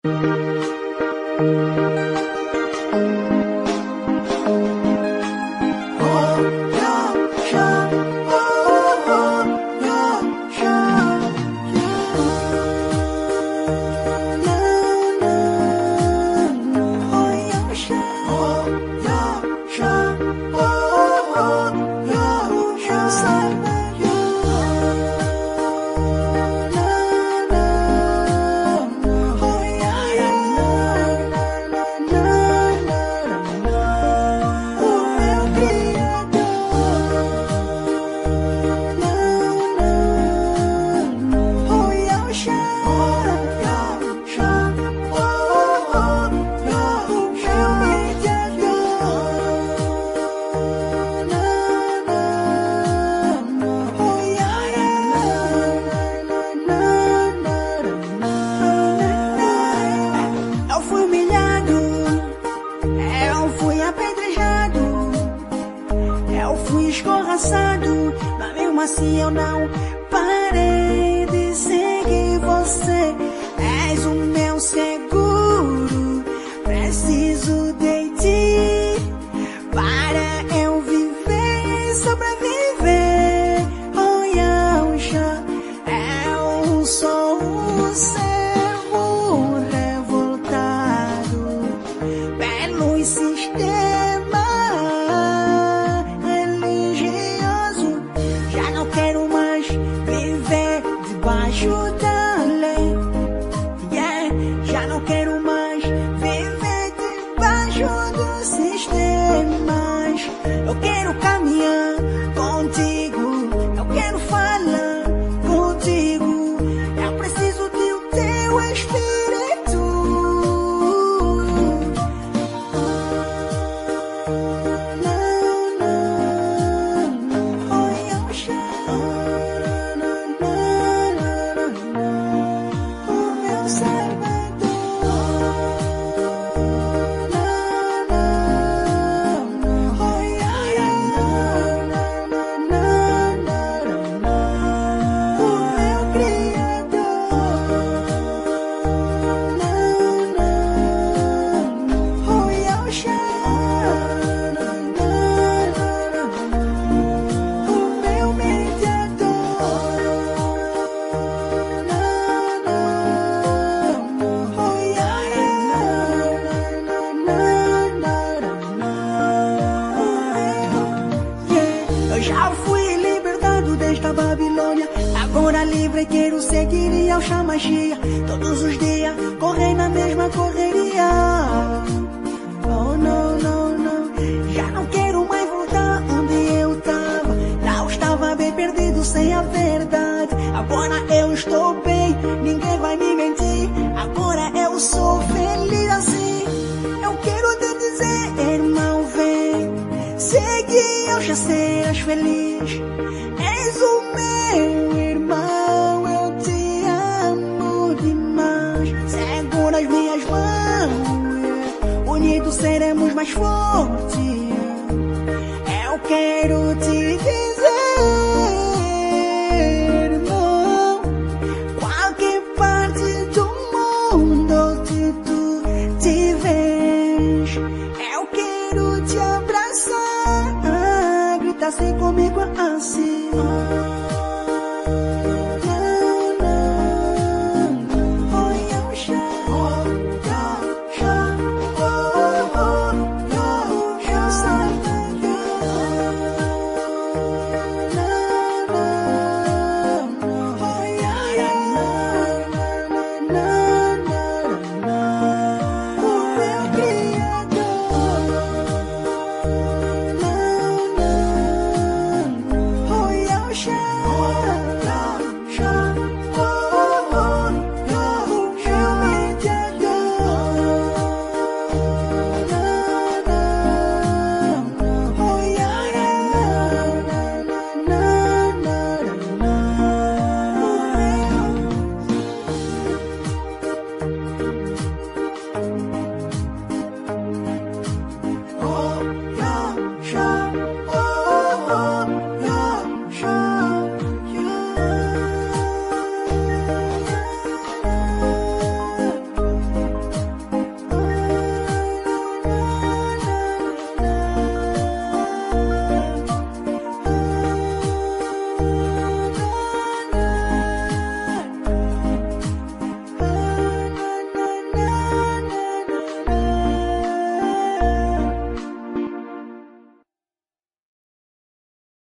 Escorraçado, mas mesmo assim eu não parei de seguir você. És o meu seguro, preciso de ti para eu viver e sobreviver. Oh, já eu sou um servo revoltado pelo sistema. Debaixo da lei, já não quero mais viver debaixo dos sistemas. Eu quero caminhar contigo, eu quero falar contigo. Eu preciso do teu espírito. Já fui libertado desta Babilônia, agora livre quero seguir ao Shamagia. Todos os dias correi na mesma correria. Oh, não, não, não, já não quero mais voltar onde eu tava. Lá eu estava bem perdido sem a verdade. Agora eu estou bem, ninguém vai me mentir. Agora eu sou feliz assim. Eu quero te dizer, irmão, vem seguir, eu já serás feliz. És o meu irmão, eu te amo demais. Segura as minhas mãos, unidos seremos mais fortes. Eu quero te dizer.